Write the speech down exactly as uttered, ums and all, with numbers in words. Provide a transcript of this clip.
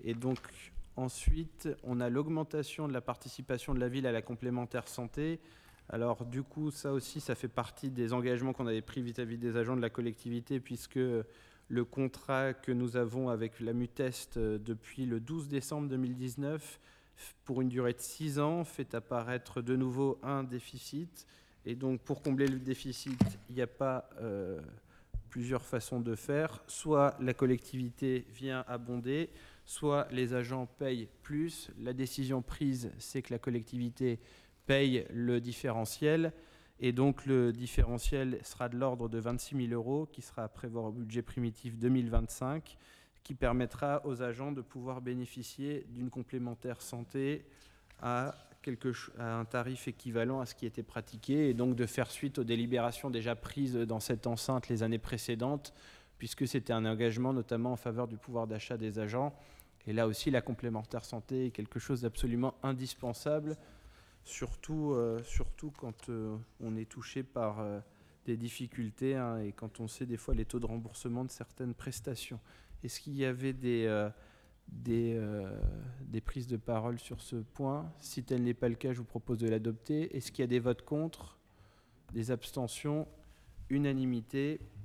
Et donc, ensuite, on a l'augmentation de la participation de la ville à la complémentaire santé. Alors, du coup, ça aussi, ça fait partie des engagements qu'on avait pris vis-à-vis des agents de la collectivité, puisque le contrat que nous avons avec la Mutest depuis le douze décembre deux mille dix-neuf, pour une durée de six ans, fait apparaître de nouveau un déficit. Et donc, pour combler le déficit, il n'y a pas euh, plusieurs façons de faire. Soit la collectivité vient abonder, soit les agents payent plus. La décision prise, c'est que la collectivité paye le différentiel. Et donc, le différentiel sera de l'ordre de vingt-six mille euros, qui sera à prévoir au budget primitif deux mille vingt-cinq, qui permettra aux agents de pouvoir bénéficier d'une complémentaire santé à, quelque, à un tarif équivalent à ce qui était pratiqué, et donc de faire suite aux délibérations déjà prises dans cette enceinte les années précédentes, puisque c'était un engagement notamment en faveur du pouvoir d'achat des agents. Et là aussi, la complémentaire santé est quelque chose d'absolument indispensable, surtout, euh, surtout quand euh, on est touché par euh, des difficultés hein, et quand on sait des fois les taux de remboursement de certaines prestations. Est-ce qu'il y avait des, euh, des, euh, des prises de parole sur ce point? Si tel n'est pas le cas, je vous propose de l'adopter. Est-ce qu'il y a des votes contre? Des abstentions? Unanimité.